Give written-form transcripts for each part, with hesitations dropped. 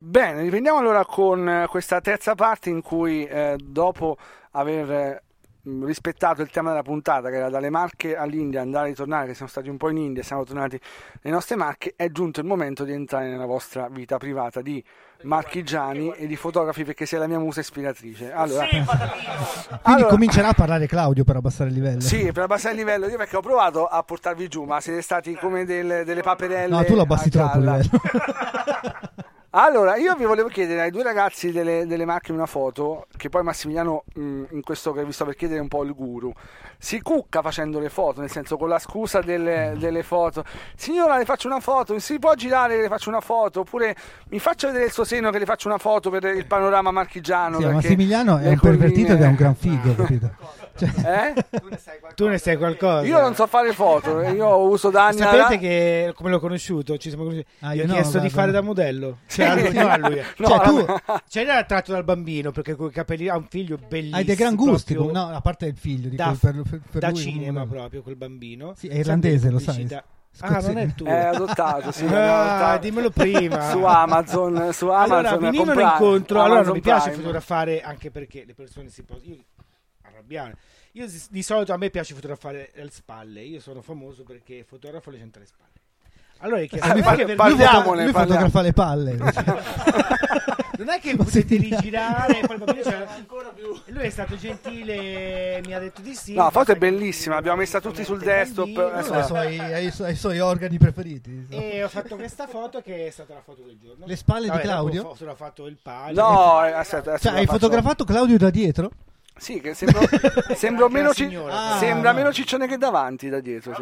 Bene, riprendiamo allora con questa terza parte in cui dopo aver rispettato il tema della puntata, che era dalle Marche all'India, andare e ritornare, che siamo stati un po' in India, siamo tornati nelle nostre Marche, è giunto il momento di entrare nella vostra vita privata di marchigiani e di fotografi, perché sei la mia musa ispiratrice. Allora, quindi comincerà a parlare Claudio per abbassare il livello. Sì, per abbassare il livello, io perché ho provato a portarvi giù, ma siete stati come delle paperelle. No, tu lo abbassi troppo il livello. Allora, io vi volevo chiedere ai due ragazzi delle Marche una foto, che poi Massimiliano, in questo che vi sto per chiedere, è un po' il guru. Si cucca facendo le foto, nel senso, con la scusa delle foto. Signora, le faccio una foto, si può girare che le faccio una foto? Oppure mi faccia vedere il suo seno che le faccio una foto per il panorama marchigiano. Sì, Massimiliano è un pervertito ed è un gran figo, capito? Cioè, tu ne sai qualcosa? Io non so fare foto, io uso da anni. Sapete che come l'ho conosciuto? Ci siamo conosciuti. Gli ho chiesto di fare da modello. Lui. Tu era attratto dal bambino perché con i capelli ha un figlio bellissimo. Hai dei gran gusti, no, a parte il figlio di per da lui, cinema proprio quel bambino. Sì, è irlandese, lo sai. Non è il tuo. È adottato, sì. Dimmelo prima. Su Amazon. Allora, venivano incontro. Allora, non mi piace fotografare, anche perché le persone si possono arrabbiare. Io di solito a me piace fotografare le spalle. Io sono famoso perché fotografo le centrali spalle. Allora lui fotografa le palle. Non è che potete rigirare, poi il bambino c'era ancora più. Lui è stato gentile, mi ha detto di sì. No, la foto è bellissima, l'abbiamo messa tutti sul desktop. Ai suoi organi preferiti. E ho fatto questa foto che è stata la foto del giorno. Le spalle di Claudio? Ho fatto il palio. No, aspetta. Cioè, hai fotografato Claudio da dietro? Sì, che sembra meno ciccione che davanti da dietro.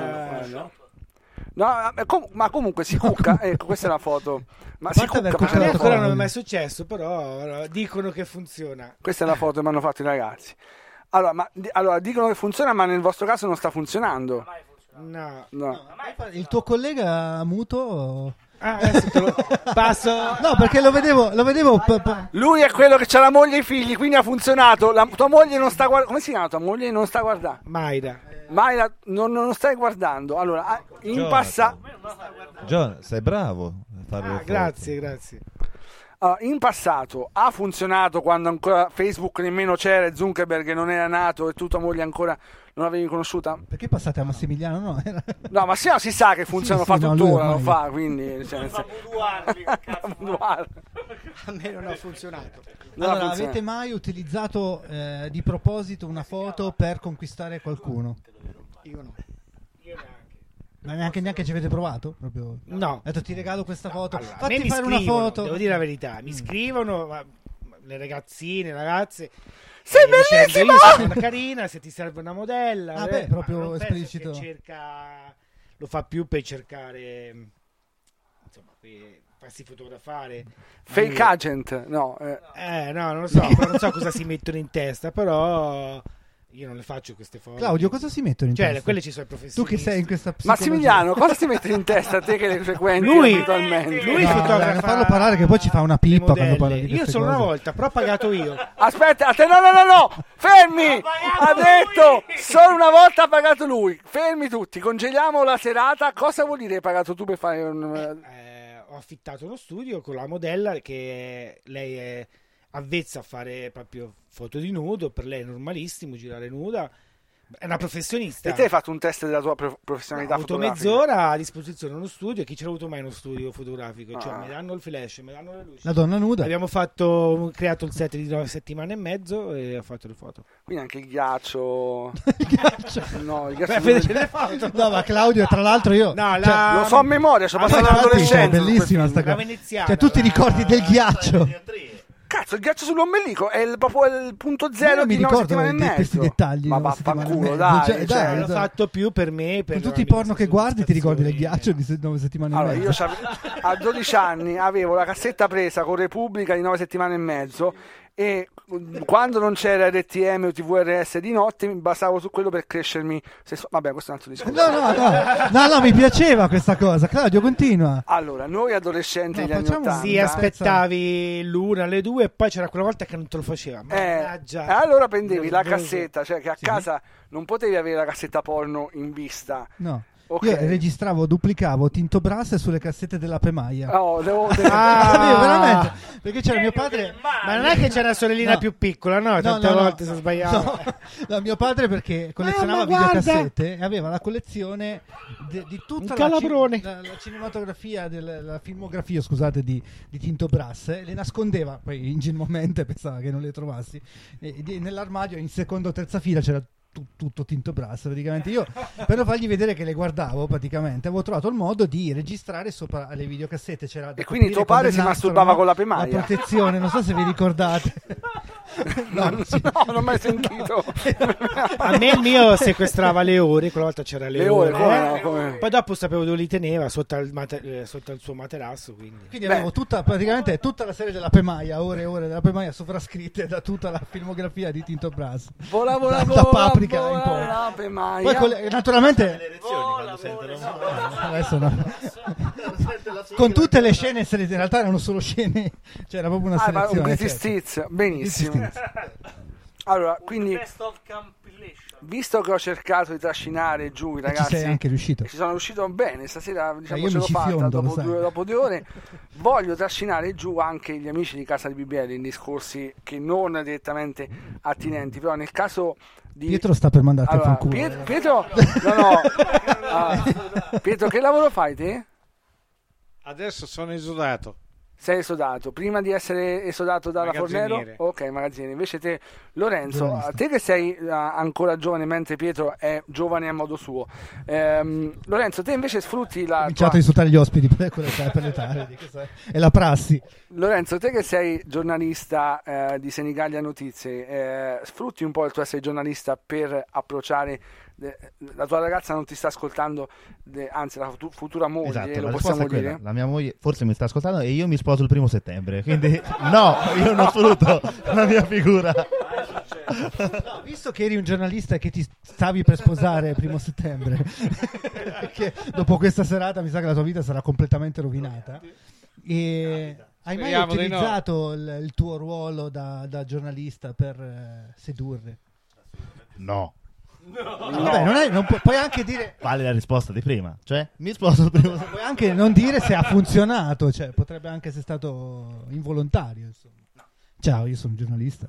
No, ma comunque si cucca. Ecco, questa è la foto. Ma si cucca ancora non è mai successo, però dicono che funziona. Questa è la foto che mi hanno fatto i ragazzi. Allora, dicono che funziona, ma nel vostro caso non sta funzionando. No. Il tuo collega muto? Adesso te lo passo. No, perché lo vedevo. Lui è quello che c'ha la moglie e i figli, quindi ha funzionato. Tua moglie non sta guardando. Come si chiama tua moglie? Non sta guardando. Mayra, non stai guardando. Allora, in passato. John, sei bravo a fare le foto. Grazie. In passato ha funzionato quando ancora Facebook nemmeno c'era e Zuckerberg non era nato e tu tua moglie ancora non l'avevi conosciuta? Perché passate a Massimiliano? No, no, Massimiliano si sa che funziona, fa tuttora, lo fa, quindi a me non ha funzionato. Allora, avete mai utilizzato di proposito una foto per conquistare qualcuno? Io no. Ma neanche ci avete provato? Proprio? No. Ho detto ti regalo questa foto. Allora, fatti fare una foto. Devo dire la verità, mi scrivono le ragazzine, le ragazze. Sei bellissima! Io sono una carina, se ti serve una modella. Proprio esplicito. Lo fa più per cercare, insomma, per farsi fotografare. Fake agent, no. No, non lo so, non so cosa si mettono in testa, però io non le faccio queste foto. Claudio, cosa si mettono in testa? Cioè, quelle ci sono i professionisti. Tu che sei in questa Massimiliano, cosa si mette in testa a te che le frequenti abitualmente? Lui fotografa. Non farlo parlare che poi ci fa una pippa quando parla di queste Io solo cose. una volta, però ho pagato io. Aspetta, no, fermi! Ha detto solo una volta ha pagato lui. Fermi tutti, congeliamo la serata. Cosa vuol dire hai pagato tu per fare ho affittato uno studio con la modella che lei è avvezza a fare proprio foto di nudo, per lei è normalissimo girare nuda, è una professionista. E te hai fatto un test della tua professionalità fotografica? Ho avuto mezz'ora a disposizione uno studio, chi ce l'ha avuto mai uno studio fotografico? Cioè mi danno il flash, mi danno le luci. La donna nuda. Abbiamo creato il set di 9 settimane e mezzo e ho fatto le foto. Quindi anche il ghiaccio. No, il ghiaccio. No, ma Claudio, tra l'altro io lo so a memoria, ci ho passato l'adolescenza. È bellissima sta cosa. Cioè tu ti ricordi del ghiaccio? Cazzo, il ghiaccio sull'ombelico è proprio il punto zero di 9 settimane e mezzo. Questi dettagli. Ma vaffanculo, dai. L'ho fatto più per me. Con tutti i porno che guardi ti ricordi del ghiaccio di 9 settimane e mezzo? Io a 12 anni avevo la cassetta presa con Repubblica di 9 settimane e mezzo e quando non c'era RTM o TVRS di notte mi basavo su quello per crescermi. Vabbè, questo è un altro discorso. No, mi piaceva questa cosa. Claudio, continua. Allora, noi adolescenti degli anni 80 sì, aspettavi l'una, alle due e poi c'era quella volta che non te lo faceva. Allora prendevi la cassetta, cioè che a casa non potevi avere la cassetta porno in vista. No. Okay. Io registravo, duplicavo Tinto Brass sulle cassette della Pemaia. Veramente. perché c'era mio padre. Ma non è che c'era la sorellina più piccola, no? Tante volte si sbagliava. No, mio padre perché collezionava videocassette e aveva la collezione di tutta la cinematografia, la filmografia, scusate, di Tinto Brass. Le nascondeva, poi ingenuamente pensava che non le trovassi. Nell'armadio in seconda o terza fila c'era tutto Tinto Brass, praticamente. Io per fargli vedere che le guardavo, praticamente avevo trovato il modo di registrare sopra le videocassette. C'era e quindi tuo padre si masturbava con la pemaia, la protezione, non so se vi ricordate. No, non ho mai sentito. A me il mio sequestrava le ore, quella volta c'era le ore. Come? Poi dopo sapevo dove li teneva, sotto il suo materasso, quindi avevo praticamente tutta la serie della pemaia, ore e ore della pemaia sovrascritte da tutta la filmografia di Tinto Brass. Vola da Paprika in poi. La pemaia. Poi naturalmente adesso no. Con tutte le scene in realtà erano solo scene, c'era proprio una selezione. Benissimo. Allora, quindi visto che ho cercato di trascinare giù i ragazzi, ci sei anche riuscito. Ci sono riuscito bene stasera, diciamo io ce l'ho fatta dopo 2 ore. Voglio trascinare giù anche gli amici di Casa di BBL in discorsi che non direttamente attinenti, però nel caso di Pietro sta per mandarti a fanculo. Pietro Pietro, che lavoro fai te? Adesso sono esodato. Sei esodato, prima di essere esodato dalla Fornero? Ok, magazziniere. Invece te, Lorenzo, te che sei ancora giovane mentre Pietro è giovane a modo suo, Lorenzo, te invece sfrutti la... Ho cominciato a insultare gli ospiti per le tardi, è la prassi. Lorenzo, te che sei giornalista di Senigallia Notizie, sfrutti un po' il tuo essere giornalista per approcciare... La tua ragazza non ti sta ascoltando, anzi la futura moglie, esatto, lo possiamo dire? La mia moglie forse mi sta ascoltando e io mi sposo il 1 settembre, quindi no, io non sfrutto la mia figura. No, visto che eri un giornalista e che ti stavi per sposare il 1 settembre, perché dopo questa serata mi sa che la tua vita sarà completamente rovinata. E hai mai utilizzato il tuo ruolo da giornalista per sedurre? No. Vabbè, puoi anche dire. Vale la risposta di prima, cioè mi sposo il 1 settembre. Puoi anche non dire se ha funzionato, cioè potrebbe anche essere stato involontario, insomma. Ciao, io sono giornalista.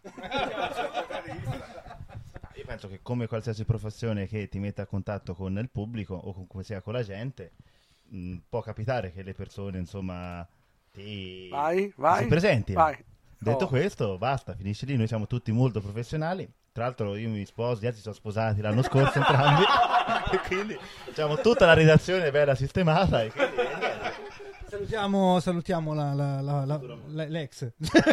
Io penso che come qualsiasi professione che ti metta a contatto con il pubblico o comunque sia con la gente, può capitare che le persone insomma si presenti. Vai. Detto questo, basta, finisce lì. Noi siamo tutti molto professionali. Tra l'altro io mi sposo, gli altri sono sposati l'anno scorso entrambi e quindi diciamo tutta la redazione è bella sistemata e quindi salutiamo l'ex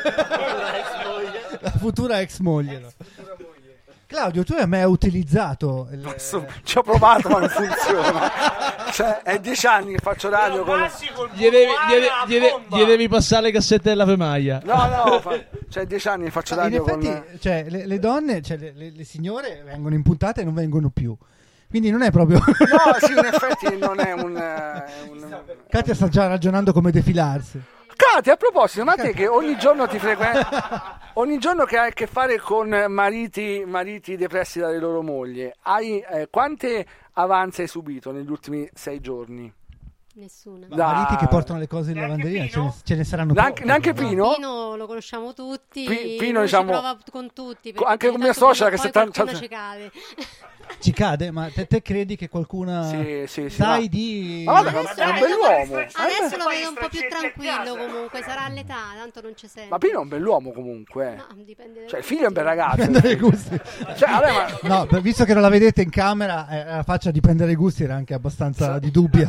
la futura ex moglie. Claudio, tu hai mai utilizzato ci ho provato ma non funziona. Cioè, è 10 anni che faccio radio con... Gli devi passare le cassette della pemaia. No, cioè 10 anni che faccio radio in effetti, con... cioè, le donne, cioè le signore vengono impuntate e non vengono più. Quindi non è proprio... No, sì, in effetti non è un... Katia sta già ragionando come defilarsi. Katia, a proposito, ma te che ogni giorno ti frequenta... Ogni giorno che hai a che fare con mariti depressi dalle loro mogli, quante avanze hai subito negli ultimi 6 giorni? Nessuna. Mariti che portano le cose in lavanderia, ce ne saranno pochi. Neanche Pino? Pino lo conosciamo tutti, Pino diciamo, ci prova con tutti. Anche con mia suocera che 70 ci cade. Ci cade, ma te credi che qualcuna sai di... Ma guarda, è un bell'uomo. Adesso lo vedo un po' più tranquillo comunque, sarà all'età, tanto non c'è sempre. Ma Pino è un bell'uomo comunque. No, dipende. Cioè il figlio è un bel ragazzo. Dipende dai gusti. Cioè, vabbè, ma... No, visto che non la vedete in camera, la faccia dipende dai gusti era anche abbastanza di dubbia.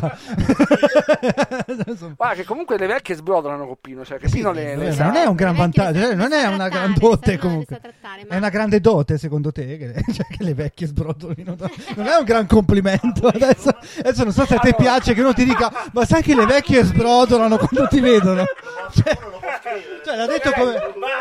Guarda che comunque le vecchie sbrodolano con Pino, cioè che Pino le sa. Non è un gran vantaggio, non è una gran dote comunque. È una grande dote secondo te che le vecchie sbrodolino? Non è un gran complimento. Adesso non so se a te piace che uno ti dica ma sai che le vecchie sbrodolano quando ti vedono, cioè l'ha detto come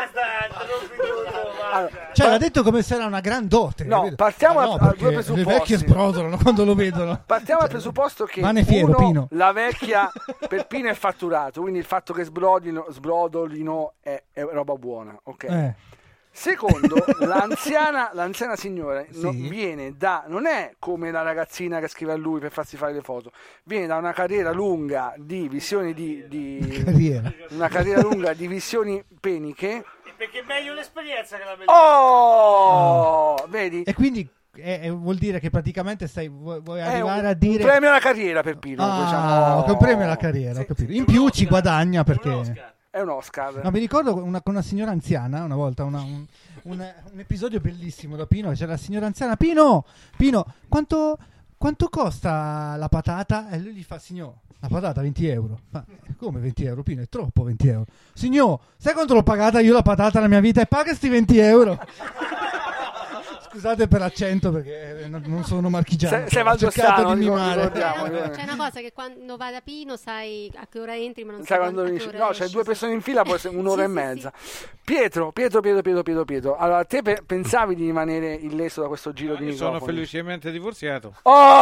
l'ha detto come se era una gran dote. No, partiamo da due presupposti. Le vecchie sbrodolano quando lo vedono. Partiamo dal presupposto che Pino. La vecchia per Pino è fatturato, quindi il fatto che sbrodolino è roba buona, ok? Secondo, l'anziana signora viene da, non è come la ragazzina che scrive a lui per farsi fare le foto, viene da una carriera lunga di visioni una carriera lunga di visioni peniche. Perché è meglio l'esperienza che la bellezza. Vedi? E quindi vuol dire che praticamente vuoi arrivare a dire un premio alla carriera per Pino, diciamo. Un premio alla carriera, ho capito. In più ci guadagna perché è un Oscar. No, mi ricordo con una signora anziana una volta un episodio bellissimo da Pino, c'era la signora anziana: Pino, quanto costa la patata? E lui gli fa: signor, la patata 20 euro. Ma come 20 euro? Pino, è troppo 20 euro. Signor, sai quanto l'ho pagata io la patata nella mia vita? E paga sti 20 euro. Scusate per l'accento perché non sono marchigiano. Sei valdostano, c'è una cosa che quando va da Pino sai a che ora entri, ma non sai quando finisci. No, c'è 2 persone in fila, può essere un'ora e mezza. Sì. Pietro. Allora, te pensavi di rimanere illeso da questo giro di microfoni? Sono felicemente divorziato.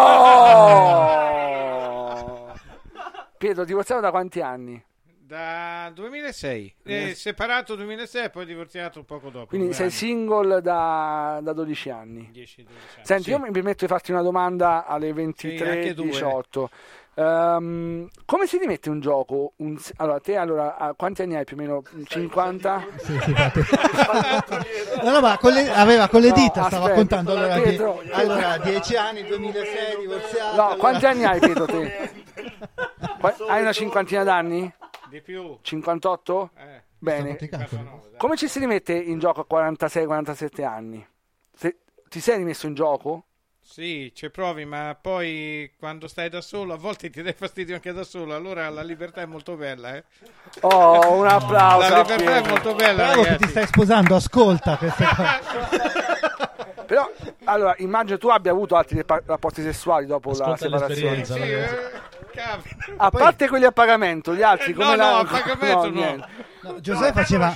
Pietro, divorziato da quanti anni? Da 2006, separato 2006 e poi divorziato poco dopo. Quindi sei single da 12 anni. 10-12 anni. Senti, io mi permetto di farti una domanda alle 23:18. Come si rimette un gioco? Allora, te quanti anni hai più o meno? 50? Sì, no, ma con le dita stava contando. Allora, 10 anni, 2006, divorziato. No, quanti anni hai, Pietro, te? Hai una cinquantina d'anni? Di più. 58? Bene. Come ci si rimette in gioco a 46-47 anni? Ti sei rimesso in gioco? Sì, ci provi, ma poi quando stai da solo a volte ti dai fastidio anche da solo, allora la libertà è molto bella, un applauso. La libertà è molto bella. Bravo, che ti stai sposando, ascolta queste cose. Però, allora, immagino tu abbia avuto altri rapporti sessuali dopo la separazione. A parte quelli a pagamento, gli altri come a pagamento no. Giuseppe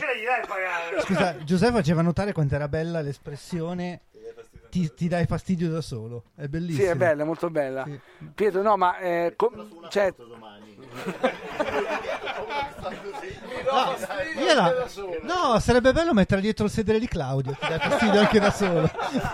faceva notare quanto era bella l'espressione ti dai fastidio da solo. È bellissimo. Sì, è bella, è molto bella. Sì. Pietro, no, ma no, sarebbe bello mettere dietro il sedere di Claudio, ti dai fastidio anche da solo.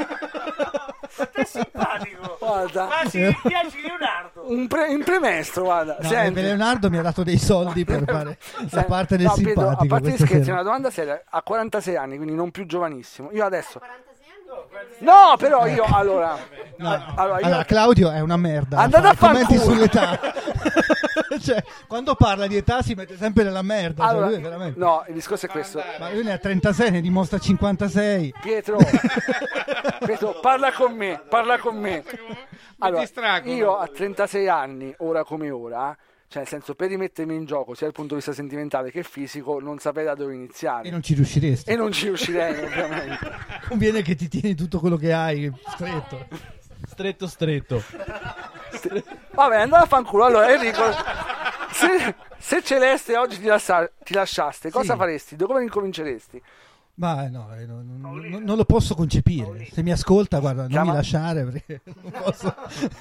È simpatico. Guarda. Ma mi piace Leonardo. Un premestro, guarda. No, Leonardo mi ha dato dei soldi per fare la parte del simpatico. Pietro, a parte gli scherzi, è una domanda seria. A 46 anni, quindi non più giovanissimo. Io adesso no, però io allora Claudio è una merda. Andate a fare commenti sull'età. Cioè, quando parla di età si mette sempre nella merda. Allora, cioè, lui è veramente... No, il discorso è questo. Ma lui ne ha 36, ne dimostra 56. Pietro, parla con me. Allora, io a 36 anni, ora come ora, cioè nel senso, per rimettermi in gioco sia dal punto di vista sentimentale che fisico, non saprei da dove iniziare. E non ci riusciresti. E non ci riuscirei, ovviamente. Conviene che ti tieni tutto quello che hai stretto. Vabbè, andate a fanculo. Allora, Enrico, se Celeste oggi ti lasciaste, cosa faresti? Da come incominceresti? Ma no, non lo posso concepire. Se mi ascolta, guarda, non mi lasciare perché non posso.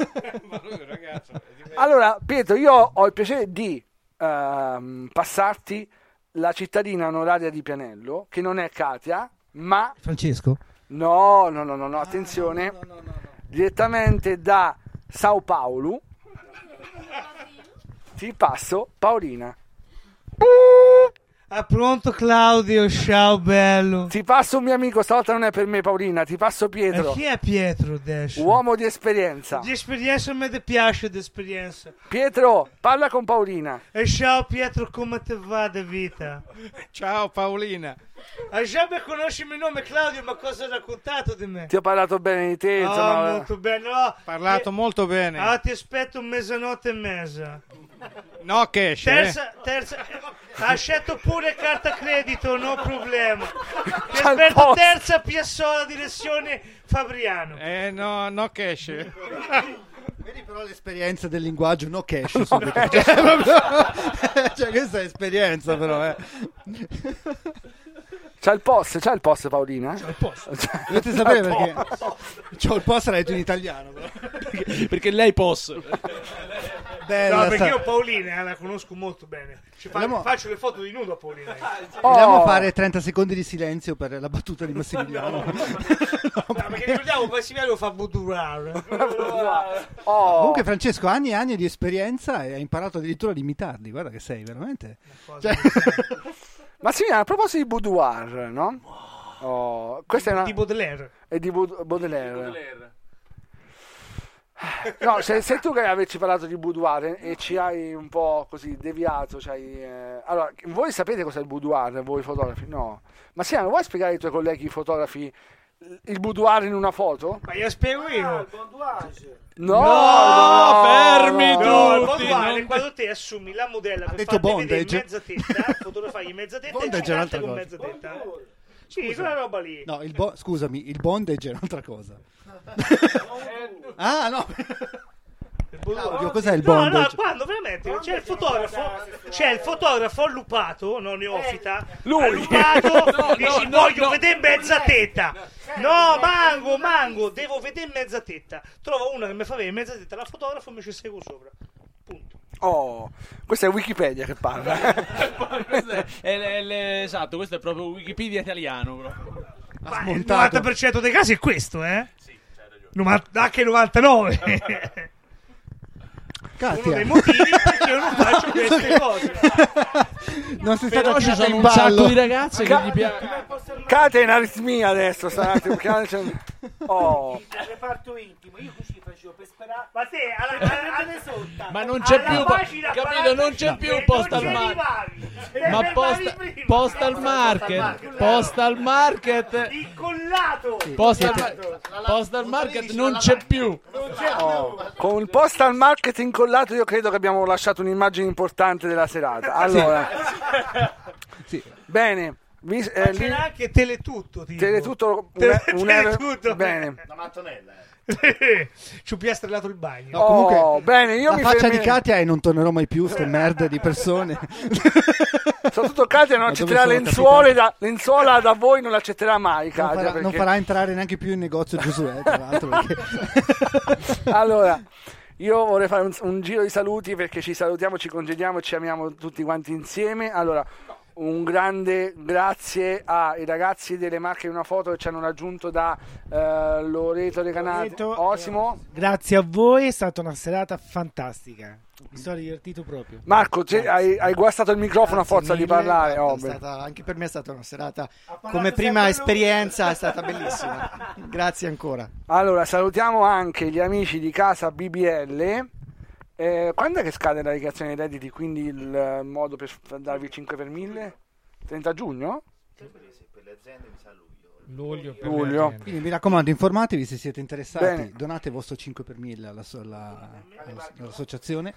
Allora, Pietro, io ho il piacere di passarti la cittadina di Pianello, che non è Katia, ma Francesco? No, attenzione. No. Direttamente da Sao Paulo ti passo Paolina. Ah, pronto Claudio, ciao bello. Ti passo un mio amico, stavolta non è per me Paolina, ti passo Pietro. E chi è Pietro adesso? Uomo di esperienza. Di esperienza, a me ti piace di esperienza. Pietro, parla con Paolina. E ciao Pietro, come ti va di vita? Ciao Paolina. Già mi conosci il mio nome Claudio, ma cosa hai raccontato di me? Ti ho parlato bene di te, insomma. Molto bene, no. Parlato molto bene. Ti aspetto mezzanotte e mezza. No, cash. Terza. Accetto pure carta credito, no problema. Ti aspetto terza Piazzola, direzione Fabriano. No cash. Vedi però l'esperienza del linguaggio, no cash. No, cioè questa è esperienza però, C'ha il post Paolina? C'ha il post. Dovete sapere perché c'ho il post, l'ha detto in italiano però. perché lei post. bella. No, perché io Paolina la conosco molto bene. Faccio le foto di nudo a Paolina. Vogliamo fare 30 secondi di silenzio per la battuta di Massimiliano? Perché ricordiamo Massimiliano fa boudoir. Comunque Francesco, anni e anni di esperienza e hai imparato addirittura ad imitarli. Guarda che sei veramente... Massimiliano, a proposito di boudoir, no? Questa è una... Di Baudelaire. È di Baudelaire. No, se tu che avessi parlato di boudoir e ci hai un po' così deviato, allora, voi sapete cos'è il boudoir, voi fotografi? No. Ma Siano, vuoi spiegare ai tuoi colleghi fotografi il boudoir in una foto? Ma io spiego io. No, fermi tutti. tutti. Il boudoir è quando te assumi la modella per farti vedere in mezza tetta, fotografai in mezza tetta e ci canta con mezza tetta. Sì, quella roba lì. No, scusami, il bondage è un'altra cosa. Ah, no. Claudio, cos'è il bondage? No, quando veramente c'è il fotografo allupato, non neofita. Lui allupato, dici voglio vedere mezza tetta. No, mango, devo vedere mezza tetta. Trovo una che mi fa vedere mezza tetta, la fotografo e mi ci seguo sopra. Punto. Questa è Wikipedia che parla. Esatto, questo è proprio Wikipedia italiano. Il 90% dei casi è questo, eh? Sì, c'hai ragione. Anche 99%. Katia. Uno dei motivi perché io non faccio queste cose. Non si Però ci sono un sacco di ragazze che gli piace. Katia è in aritmia adesso, sta un attimo. Il reparto intimo, io così facevo per sperare. Ma te ma non c'è più, capito? Non c'è più postal market. Ma postal market. Incollato. Postal market non c'è più. Con il postal market incollato io credo che abbiamo lasciato un'immagine importante della serata. Allora, sì. Bene. C'era anche Teletutto. Teletutto. Bene. La mattonella. Ci ho piastrellato il bagno. No, comunque, bene, io la faccia di Katia e non tornerò mai più, ste merde di persone. Soprattutto Katia non accetterà lenzuola da voi, non l'accetterà mai Katia, non farà entrare neanche più in negozio Giosuè, tra l'altro, perché... Allora, io vorrei fare un giro di saluti, perché ci salutiamo, ci congediamo e ci amiamo tutti quanti insieme. Allora, un grande grazie ai ragazzi delle Marche di una Foto che ci hanno raggiunto da Loreto Recanati, Osimo. Grazie a voi, è stata una serata fantastica. Mi sono divertito proprio. Marco, hai guastato il microfono a forza di parlare. Anche per me è stata una serata, come prima esperienza, è stata bellissima. Grazie ancora. Allora, salutiamo anche gli amici di casa BBL. Quando è che scade la dichiarazione dei redditi, quindi il modo per darvi il 5 per 1000? 30 giugno? Per le aziende mi sa luglio. Quindi mi raccomando, informatevi se siete interessati. Bene. Donate il vostro 5 per 1000 all'associazione.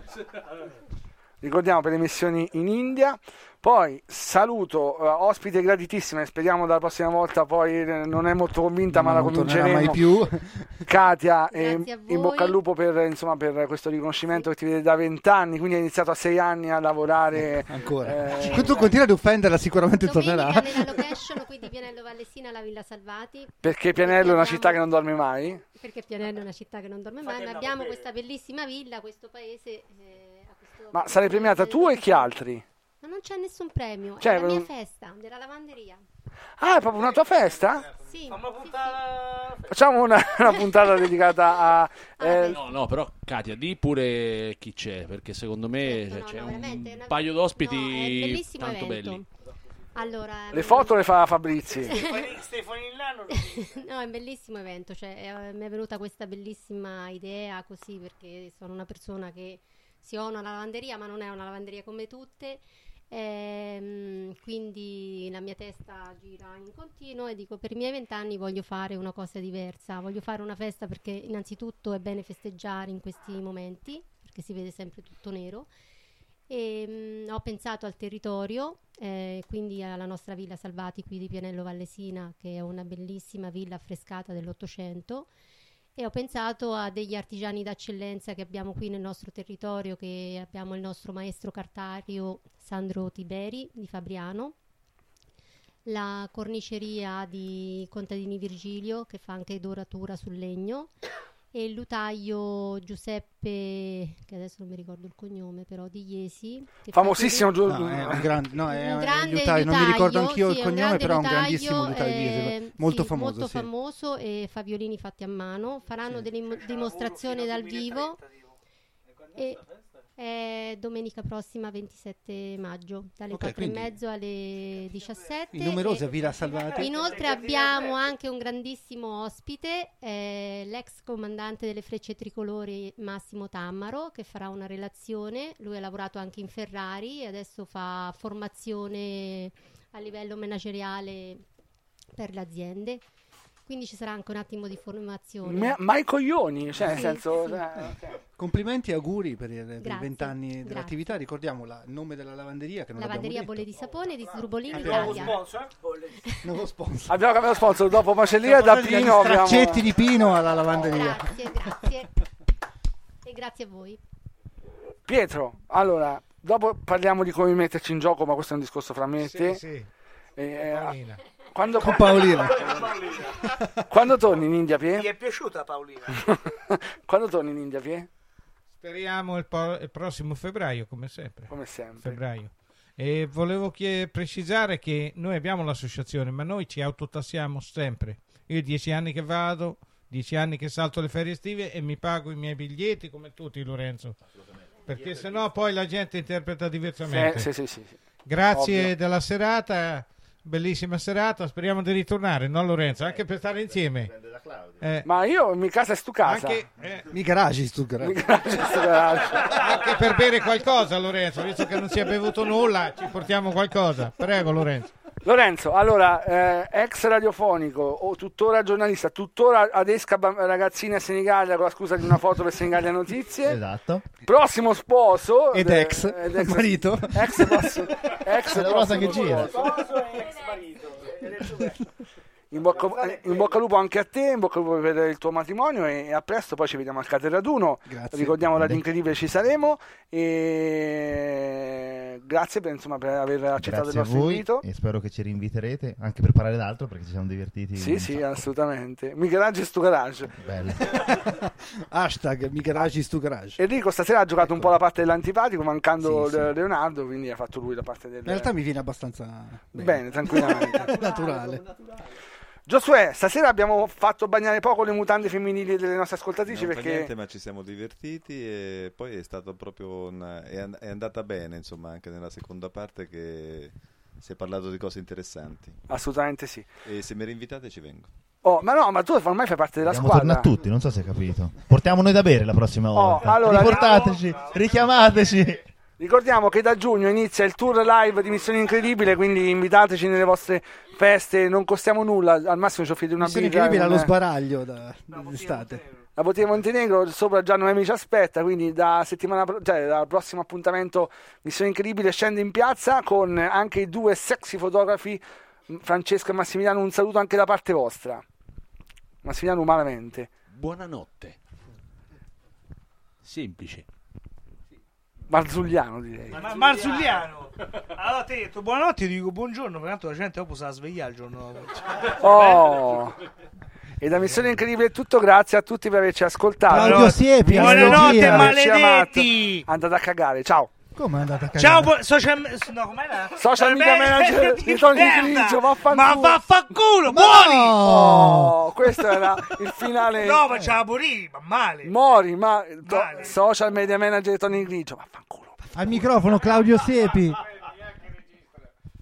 Ricordiamo, per le missioni in India. Poi saluto ospite graditissima, e speriamo dalla prossima volta, poi non è molto convinta, ma la convinceremo mai più. Katia, in bocca al lupo per questo riconoscimento che ti vede da 20 anni, quindi hai iniziato a 6 anni a lavorare ancora. Tu continui ad offenderla, sicuramente tornerà. Nella location qui di Pianello Vallesina, la Villa Salvati, perché Pianello è una città che non dorme mai, Pianello è una città che non dorme mai, ma abbiamo questa bellissima villa, questo paese ma sarai premiata tu e chi altri? Ma non c'è nessun premio, è la mia festa della lavanderia. Ah, è proprio una tua festa? Sì. Facciamo una puntata dedicata a... No, però Katia, di pure chi c'è, perché secondo me c'è un paio d'ospiti tanto belli. Allora, le foto le fa Fabrizi. No, è un bellissimo evento, mi è venuta questa bellissima idea così, perché sono una persona che si ha una lavanderia, ma non è una lavanderia come tutte, quindi la mia testa gira in continuo e dico, per i miei 20 anni voglio fare una cosa diversa, voglio fare una festa, perché innanzitutto è bene festeggiare in questi momenti, perché si vede sempre tutto nero, e ho pensato al territorio, quindi alla nostra Villa Salvati qui di Pianello Vallesina, che è una bellissima villa affrescata dell'Ottocento, e ho pensato a degli artigiani d'eccellenza che abbiamo qui nel nostro territorio, che abbiamo il nostro maestro cartario Sandro Tiberi di Fabriano, la corniceria di Contadini Virgilio, che fa anche doratura sul legno, e il lutaio Giuseppe, che adesso non mi ricordo il cognome, però di Iesi, famosissimo. È un grande lutaio, non mi ricordo anch'io il cognome, però è un grandissimo lutaio di Iesi, molto famoso. Molto famoso, e fa violini fatti a mano. Faranno delle dimostrazioni dal vivo. Domenica prossima 27 maggio dalle 4:30 alle 17. In numerose Villa Salvati. Inoltre abbiamo anche un grandissimo ospite, l'ex comandante delle Frecce Tricolori Massimo Tammaro, che farà una relazione. Lui ha lavorato anche in Ferrari e adesso fa formazione a livello manageriale per le aziende. Quindi ci sarà anche un attimo di formazione. Ma i coglioni, cioè, nel senso. Complimenti e auguri per i 20 anni dell'attività. Ricordiamo il nome della lavanderia, che non Lavanderia abbiamo Bolle di Sapone di Sdrubolini Italia. Nuovo sponsor. Abbiamo cambiato sponsor dopo Macelleria da Pino. Straccetti di Pino alla lavanderia. Grazie. E grazie a voi. Pietro, allora, dopo parliamo di come metterci in gioco, ma questo è un discorso fra me e te. Sì. Con Paolina. Quando torni in India, Pie? Ti è piaciuta Paolina? Quando torni in India, Pie? Speriamo il prossimo febbraio, come sempre. Febbraio. E volevo precisare che noi abbiamo l'associazione, ma noi ci autotassiamo sempre. Io 10 anni che vado, 10 anni che salto le ferie estive e mi pago i miei biglietti come tutti, Lorenzo. Perché sennò poi la gente interpreta diversamente. Sì. Grazie Ovvio. della serata. Bellissima serata, speriamo di ritornare, no Lorenzo? Anche per stare insieme. Ma io mi casa è stu casa. Mi garage stu garage. Anche per bere qualcosa, Lorenzo, visto che non si è bevuto nulla, ci portiamo qualcosa. Prego Lorenzo. Lorenzo, allora, ex radiofonico o tuttora giornalista, tuttora adesca ragazzine a Senigallia con la scusa di una foto per Senigallia Notizie. Esatto. Prossimo sposo ed ex marito. Ex rosa che gira. Sposo e ex marito. In bocca al lupo anche a te, in bocca al lupo per il tuo matrimonio e a presto, poi ci vediamo al Cateraduno. Grazie. Ricordiamo Radio Incredibile, ci saremo e grazie per aver accettato il nostro invito. E spero che ci rinviterete anche per parlare d'altro, perché ci siamo divertiti. Sì, assolutamente. Mi garage stu garage. Bello. Hashtag mi garage stu garage. Enrico stasera ha giocato un po' la parte dell'antipatico, mancando Leonardo, quindi ha fatto lui la parte del... In realtà mi viene abbastanza bene tranquillamente. Naturale. Giosuè, stasera abbiamo fatto bagnare poco le mutande femminili delle nostre ascoltatrici perché niente, ma ci siamo divertiti e poi è stato proprio è andata bene, insomma, anche nella seconda parte che si è parlato di cose interessanti. Assolutamente sì. E se mi rinvitate ci vengo. Ma tu ormai fai parte della squadra. Torna a tutti, non so se hai capito. Portiamo noi da bere la prossima volta. Allora, riportateci, richiamateci. Ricordiamo che da giugno inizia il tour live di Missione Incredibile, quindi invitateci nelle vostre feste, non costiamo nulla, al massimo ci offrite una birra. Missione Incredibile allo sbaraglio d'estate. La Bottega Montenegro, sopra già Noemi ci aspetta, quindi dal prossimo appuntamento Missione Incredibile scende in piazza con anche i due sexy fotografi, Francesco e Massimiliano. Un saluto anche da parte vostra. Massimiliano umanamente. Buonanotte. Semplice. Marzulliano direi. Marzulliano. Allora ti ho detto buonanotte, io dico buongiorno, perché tanto la gente dopo sa svegliare il giorno dopo. E da Missione Incredibile è tutto, grazie a tutti per averci ascoltato. Claudio Siepi, buonanotte maledetti. Andate a cagare, ciao. Come è andata a cagare? Ciao, social media manager di Tony Grigio, ma vaffanculo, muori! Questo era il finale. No, ma ce la morì, ma male. Social media manager di Tony Grigio, vaffanculo. Al microfono Claudio Siepi.